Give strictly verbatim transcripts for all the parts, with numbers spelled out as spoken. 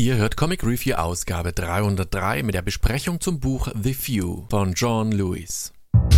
Ihr hört Comic Review Ausgabe dreihundertdrei mit der Besprechung zum Buch The Few von John Lewis.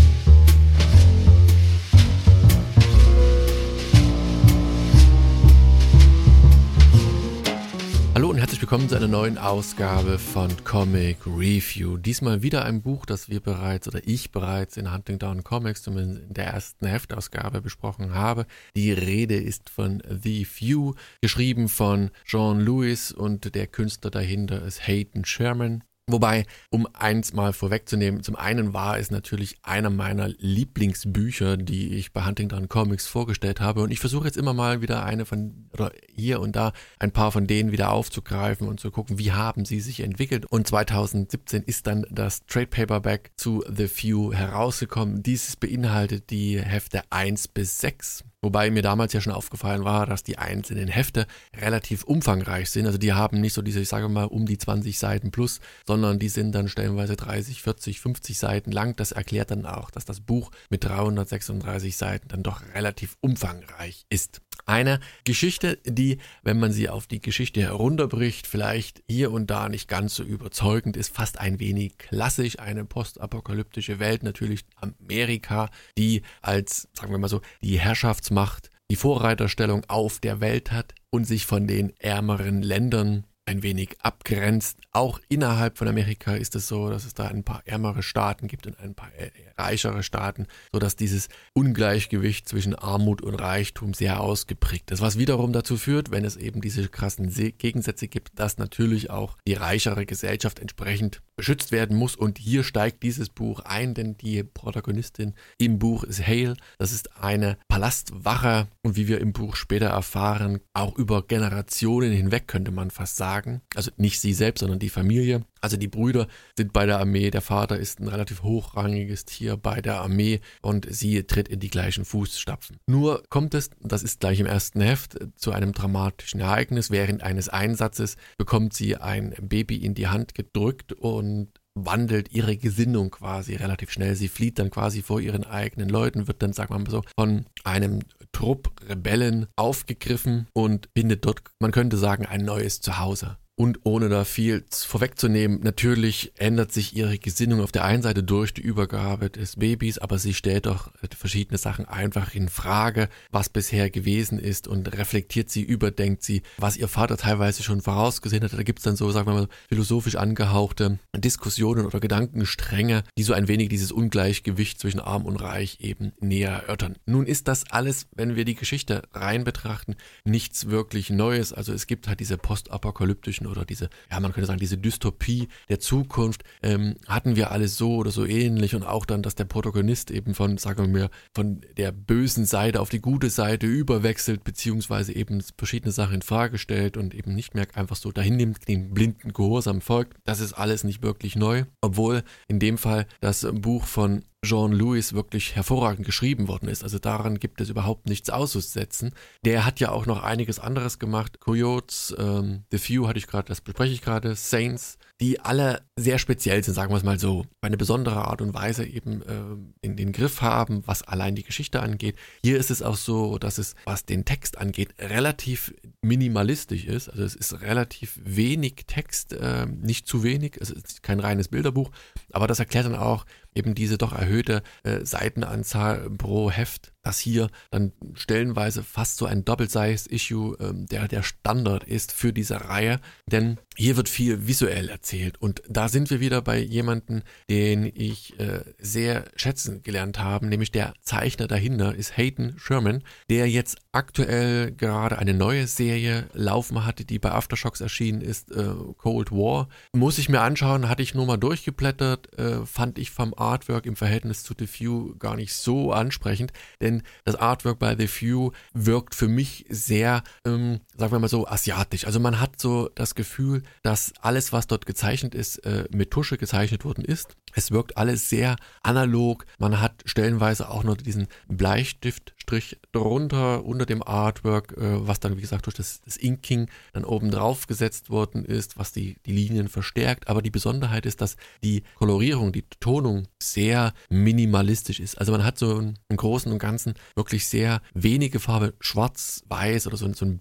Hallo und herzlich willkommen zu einer neuen Ausgabe von Comic Review. Diesmal wieder ein Buch, das wir bereits oder ich bereits in Huntingdown Comics, zumindest in der ersten Heftausgabe, besprochen habe. Die Rede ist von The Few, geschrieben von John Lewis und der Künstler dahinter ist Hayden Sherman. Wobei, um eins mal vorwegzunehmen, zum einen war es natürlich einer meiner Lieblingsbücher, die ich bei Huntingdown Comics vorgestellt habe, und ich versuche jetzt immer mal wieder eine von, oder hier und da ein paar von denen wieder aufzugreifen und zu gucken, wie haben sie sich entwickelt. Und zweitausendsiebzehn ist dann das Trade Paperback zu The Few herausgekommen. Dieses beinhaltet die Hefte eins bis sechs. Wobei mir damals ja schon aufgefallen war, dass die einzelnen Hefte relativ umfangreich sind. Also die haben nicht so diese, ich sage mal, um die zwanzig Seiten plus, sondern die sind dann stellenweise dreißig, vierzig, fünfzig Seiten lang. Das erklärt dann auch, dass das Buch mit dreihundertsechsunddreißig Seiten dann doch relativ umfangreich ist. Eine Geschichte, die, wenn man sie auf die Geschichte herunterbricht, vielleicht hier und da nicht ganz so überzeugend ist, fast ein wenig klassisch, eine postapokalyptische Welt, natürlich Amerika, die als, sagen wir mal so, die Herrschaftsmacht, die Vorreiterstellung auf der Welt hat und sich von den ärmeren Ländern ein wenig abgrenzt. Auch innerhalb von Amerika ist es so, dass es da ein paar ärmere Staaten gibt und ein paar reichere Staaten, sodass dieses Ungleichgewicht zwischen Armut und Reichtum sehr ausgeprägt ist. Was wiederum dazu führt, wenn es eben diese krassen Gegensätze gibt, dass natürlich auch die reichere Gesellschaft entsprechend beschützt werden muss. Und hier steigt dieses Buch ein, denn die Protagonistin im Buch ist Hale. Das ist eine Palastwache und wie wir im Buch später erfahren, auch über Generationen hinweg, könnte man fast sagen. Also nicht sie selbst, sondern die Familie. Also die Brüder sind bei der Armee, der Vater ist ein relativ hochrangiges Tier bei der Armee und sie tritt in die gleichen Fußstapfen. Nur kommt es, das ist gleich im ersten Heft, zu einem dramatischen Ereignis. Während eines Einsatzes bekommt sie ein Baby in die Hand gedrückt und wandelt ihre Gesinnung quasi relativ schnell. Sie flieht dann quasi vor ihren eigenen Leuten, wird dann, sagen wir mal so, von einem Trupp Rebellen aufgegriffen und findet dort, man könnte sagen, ein neues Zuhause. Und ohne da viel vorwegzunehmen, natürlich ändert sich ihre Gesinnung auf der einen Seite durch die Übergabe des Babys, aber sie stellt doch verschiedene Sachen einfach in Frage, was bisher gewesen ist, und reflektiert sie, überdenkt sie, was ihr Vater teilweise schon vorausgesehen hat. Da gibt es dann so, sagen wir mal, philosophisch angehauchte Diskussionen oder Gedankenstränge, die so ein wenig dieses Ungleichgewicht zwischen Arm und Reich eben näher erörtern. Nun ist das alles, wenn wir die Geschichte rein betrachten, nichts wirklich Neues. Also es gibt halt diese postapokalyptischen oder diese, ja, man könnte sagen, diese Dystopie der Zukunft, ähm, hatten wir alles so oder so ähnlich, und auch dann, dass der Protagonist eben von, sagen wir mal, von der bösen Seite auf die gute Seite überwechselt, beziehungsweise eben verschiedene Sachen in Frage stellt und eben nicht mehr einfach so dahin nimmt, den blinden Gehorsam folgt. Das ist alles nicht wirklich neu, obwohl in dem Fall das Buch von John Lewis wirklich hervorragend geschrieben worden ist. Also daran gibt es überhaupt nichts auszusetzen. Der hat ja auch noch einiges anderes gemacht. Coyotes, ähm, The Few hatte ich gerade, das bespreche ich gerade, Saints, die alle sehr speziell sind, sagen wir es mal so, eine besondere Art und Weise eben ähm, in den Griff haben, was allein die Geschichte angeht. Hier ist es auch so, dass es, was den Text angeht, relativ minimalistisch ist. Also es ist relativ wenig Text, äh, nicht zu wenig. Es ist kein reines Bilderbuch, aber das erklärt dann auch eben diese doch erhöhte äh, Seitenanzahl pro Heft, dass hier dann stellenweise fast so ein Double-Size-Issue ähm, der, der Standard ist für diese Reihe, denn hier wird viel visuell erzählt, und da sind wir wieder bei jemandem, den ich äh, sehr schätzen gelernt habe, nämlich der Zeichner dahinter ist Hayden Sherman, der jetzt aktuell gerade eine neue Serie laufen hatte, die bei Aftershocks erschienen ist, äh, Cold War. Muss ich mir anschauen, hatte ich nur mal durchgeblättert, äh, fand ich vom Artwork im Verhältnis zu The Few gar nicht so ansprechend, denn das Artwork bei The Few wirkt für mich sehr, ähm, sagen wir mal so, asiatisch. Also man hat so das Gefühl, dass alles, was dort gezeichnet ist, äh, mit Tusche gezeichnet worden ist. Es wirkt alles sehr analog. Man hat stellenweise auch noch diesen Bleistiftstrich drunter, unter dem Artwork, äh, was dann, wie gesagt, durch das, das Inking dann oben drauf gesetzt worden ist, was die, die Linien verstärkt. Aber die Besonderheit ist, dass die Kolorierung, die Tonung sehr minimalistisch ist. Also man hat so einen, im Großen und Ganzen wirklich sehr wenige Farbe, schwarz, weiß oder so, so ein beige, so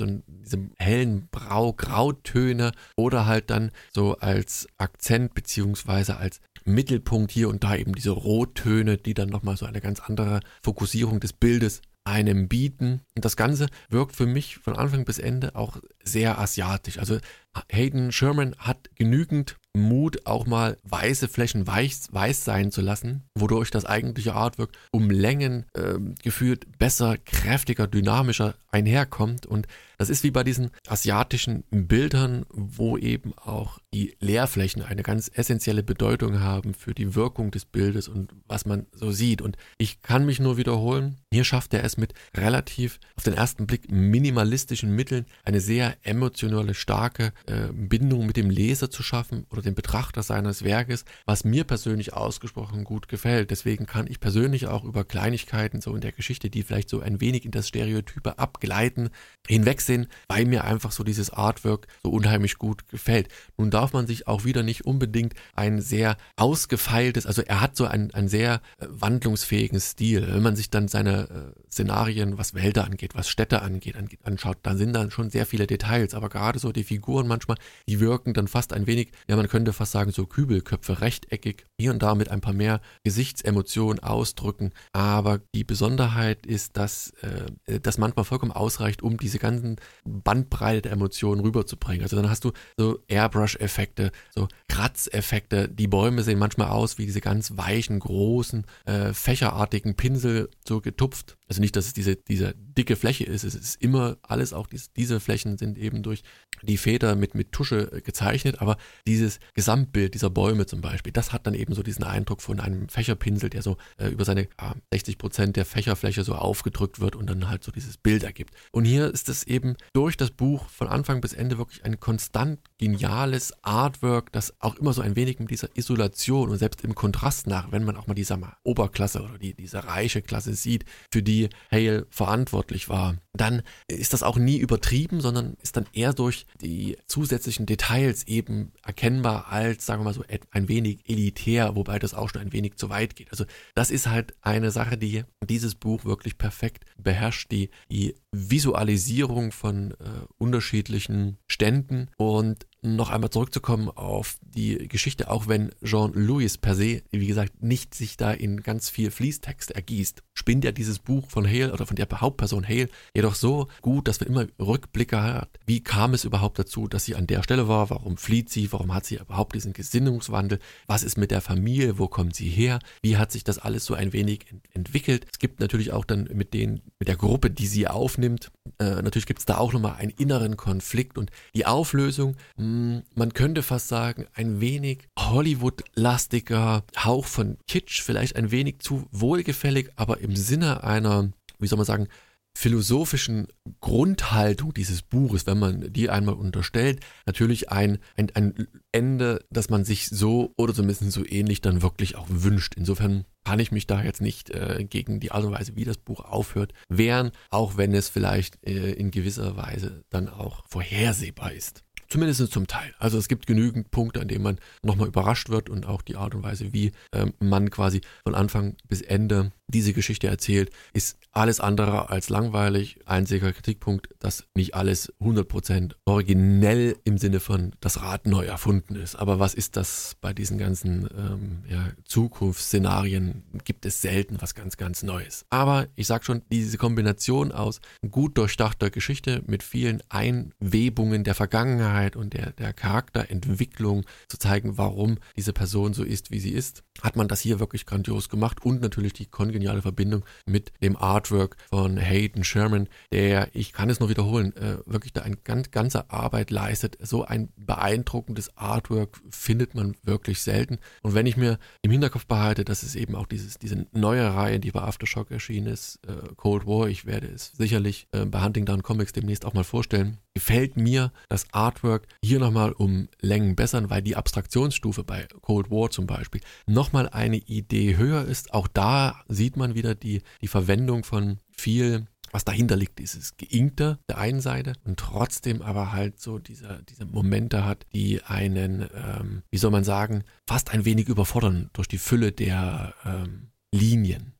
schon diese hellen Brau-Grautöne oder halt dann so als Akzent beziehungsweise als Mittelpunkt hier und da eben diese Rottöne, die dann nochmal so eine ganz andere Fokussierung des Bildes einem bieten. Und das Ganze wirkt für mich von Anfang bis Ende auch sehr asiatisch. Also Hayden Sherman hat genügend Mut, auch mal weiße Flächen weiß, weiß sein zu lassen, wodurch das eigentliche Artwork um Längen äh, gefühlt besser, kräftiger, dynamischer einherkommt. Und das ist wie bei diesen asiatischen Bildern, wo eben auch die Leerflächen eine ganz essentielle Bedeutung haben für die Wirkung des Bildes und was man so sieht. Und ich kann mich nur wiederholen, hier schafft er es mit relativ, auf den ersten Blick, minimalistischen Mitteln eine sehr emotionale, starke äh, Bindung mit dem Leser zu schaffen oder dem Betrachter seines Werkes, was mir persönlich ausgesprochen gut gefällt. Deswegen kann ich persönlich auch über Kleinigkeiten so in der Geschichte, die vielleicht so ein wenig in das Stereotype abgleiten, hinwegsehen, weil mir einfach so dieses Artwork so unheimlich gut gefällt. Nun darf man sich auch wieder nicht unbedingt ein sehr ausgefeiltes, also er hat so einen, einen sehr äh, wandlungsfähigen Stil. Wenn man sich dann seine äh, Szenarien, was Wälder angeht, was Städte angeht, angeht, anschaut, dann sind da schon sehr viele Details, aber gerade so die Figuren manchmal, die wirken dann fast ein wenig, ja, man könnte fast sagen, so Kübelköpfe, rechteckig, hier und da mit ein paar mehr Gesichtsemotionen ausdrücken, aber die Besonderheit ist, dass äh, das manchmal vollkommen ausreicht, um diese ganzen Bandbreite der Emotionen rüberzubringen. Also dann hast du so Airbrush-Effekte, so Kratzeffekte, die Bäume sehen manchmal aus wie diese ganz weichen, großen, äh, fächerartigen Pinsel, so getupft. Also nicht, dass es diese, diese dicke Fläche ist, es ist immer alles, auch dies, diese Flächen sind eben durch die Feder mit, mit Tusche gezeichnet, aber dieses Gesamtbild dieser Bäume zum Beispiel, das hat dann eben so diesen Eindruck von einem Fächerpinsel, der so äh, über seine ja, sechzig Prozent der Fächerfläche so aufgedrückt wird und dann halt so dieses Bild ergibt. Und hier ist es eben durch das Buch von Anfang bis Ende wirklich ein konstant geniales Artwork, das auch immer so ein wenig mit dieser Isolation und selbst im Kontrast nach, wenn man auch mal die sag mal, Oberklasse oder die, diese reiche Klasse sieht, für die Hale verantwortlich war, dann ist das auch nie übertrieben, sondern ist dann eher durch die zusätzlichen Details eben erkennbar als, sagen wir mal so, ein wenig elitär, wobei das auch schon ein wenig zu weit geht. Also das ist halt eine Sache, die dieses Buch wirklich perfekt beherrscht, die, die Visualisierung von äh, unterschiedlichen Ständen. Und noch einmal zurückzukommen auf die Geschichte, auch wenn Jean-Louis per se, wie gesagt, nicht sich da in ganz viel Fließtext ergießt, spinnt ja dieses Buch von Hale oder von der Hauptperson Hale jedoch so gut, dass man immer Rückblicke hat. Wie kam es überhaupt dazu, dass sie an der Stelle war? Warum flieht sie? Warum hat sie überhaupt diesen Gesinnungswandel? Was ist mit der Familie? Wo kommt sie her? Wie hat sich das alles so ein wenig ent- entwickelt? Es gibt natürlich auch dann mit den, mit der Gruppe, die sie aufnimmt, äh, natürlich gibt es da auch nochmal einen inneren Konflikt und die Auflösung, mh, man könnte fast sagen, ein wenig Hollywood-lastiger Hauch von Kitsch, vielleicht ein wenig zu wohlgefällig, aber im Sinne einer, wie soll man sagen, philosophischen Grundhaltung dieses Buches, wenn man die einmal unterstellt, natürlich ein, ein, ein Ende, das man sich so oder zumindest so ähnlich dann wirklich auch wünscht. Insofern kann ich mich da jetzt nicht äh, gegen die Art und Weise, wie das Buch aufhört, wehren, auch wenn es vielleicht äh, in gewisser Weise dann auch vorhersehbar ist. Zumindest zum Teil. Also es gibt genügend Punkte, an denen man nochmal überrascht wird und auch die Art und Weise, wie ähm, man quasi von Anfang bis Ende diese Geschichte erzählt, ist alles andere als langweilig. Einziger Kritikpunkt, dass nicht alles hundert Prozent originell im Sinne von das Rad neu erfunden ist. Aber was ist das bei diesen ganzen ähm, ja, Zukunftsszenarien? Gibt es selten was ganz, ganz Neues. Aber ich sag schon, diese Kombination aus gut durchdachter Geschichte mit vielen Einwebungen der Vergangenheit und der, der Charakterentwicklung zu zeigen, warum diese Person so ist, wie sie ist, hat man das hier wirklich grandios gemacht und natürlich die kongeniale Verbindung mit dem Artwork von Hayden Sherman, der, ich kann es nur wiederholen, äh, wirklich da eine ganz, ganze Arbeit leistet. So ein beeindruckendes Artwork findet man wirklich selten. Und wenn ich mir im Hinterkopf behalte, dass es eben auch dieses, diese neue Reihe, die bei Aftershock erschienen ist, äh, Cold War, ich werde es sicherlich äh, bei Huntingdown Comics demnächst auch mal vorstellen, gefällt mir das Artwork hier nochmal um Längen besser, weil die Abstraktionsstufe bei Cold War zum Beispiel nochmal eine Idee höher ist. Auch da sieht man wieder die, die Verwendung von viel, was dahinter liegt, dieses Geinkte der einen Seite und trotzdem aber halt so diese, diese Momente hat, die einen, ähm, wie soll man sagen, fast ein wenig überfordern durch die Fülle der ähm, Linien.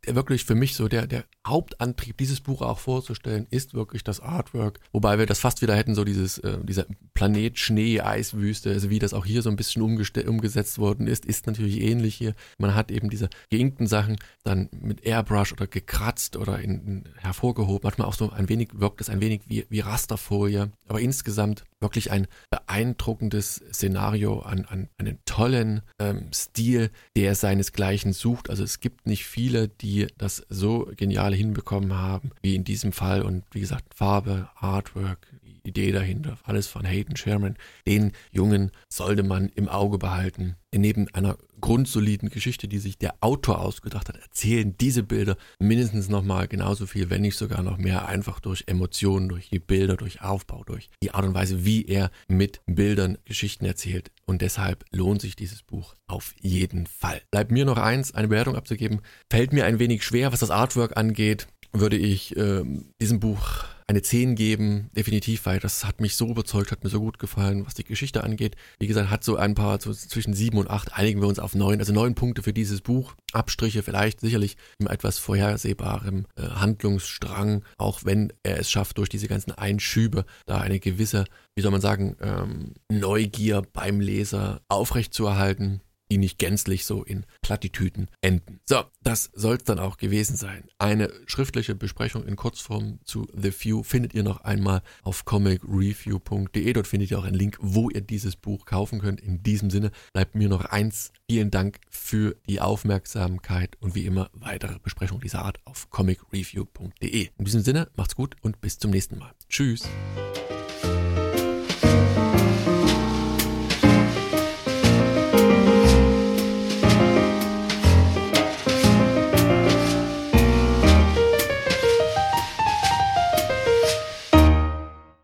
wirklich für mich so der, der Hauptantrieb, dieses Buch auch vorzustellen, ist wirklich das Artwork. Wobei wir das fast wieder hätten, so dieses, äh, dieser Planet Schnee, Eiswüste, also wie das auch hier so ein bisschen umgeste- umgesetzt worden ist, ist natürlich ähnlich hier. Man hat eben diese geinkten Sachen dann mit Airbrush oder gekratzt oder in, in hervorgehoben. Manchmal auch so ein wenig, wirkt es ein wenig wie, wie Rasterfolie. Aber insgesamt wirklich ein beeindruckendes Szenario, an, an einen tollen ähm, Stil, der seinesgleichen sucht. Also es gibt nicht viele, die das so genial hinbekommen haben, wie in diesem Fall. Und wie gesagt, Farbe, Artwork, die Idee dahinter, alles von Hayden Sherman. Den Jungen sollte man im Auge behalten. Neben einer grundsoliden Geschichte, die sich der Autor ausgedacht hat, erzählen diese Bilder mindestens nochmal genauso viel, wenn nicht sogar noch mehr, einfach durch Emotionen, durch die Bilder, durch Aufbau, durch die Art und Weise, wie er mit Bildern Geschichten erzählt. Und deshalb lohnt sich dieses Buch auf jeden Fall. Bleibt mir noch eins, eine Bewertung abzugeben. Fällt mir ein wenig schwer, was das Artwork angeht, würde ich äh, diesem Buch eine zehn geben, definitiv, weil das hat mich so überzeugt, hat mir so gut gefallen, was die Geschichte angeht. Wie gesagt, hat so ein paar, so zwischen sieben und acht, einigen wir uns auf neun, also neun Punkte für dieses Buch. Abstriche vielleicht sicherlich mit etwas vorhersehbarem äh, Handlungsstrang, auch wenn er es schafft, durch diese ganzen Einschübe da eine gewisse, wie soll man sagen, ähm, Neugier beim Leser aufrechtzuerhalten, die nicht gänzlich so in Plattitüden enden. So, das soll es dann auch gewesen sein. Eine schriftliche Besprechung in Kurzform zu The Few findet ihr noch einmal auf comic review punkt de. Dort findet ihr auch einen Link, wo ihr dieses Buch kaufen könnt. In diesem Sinne bleibt mir noch eins. Vielen Dank für die Aufmerksamkeit und wie immer weitere Besprechungen dieser Art auf comic review punkt de. In diesem Sinne, macht's gut und bis zum nächsten Mal. Tschüss.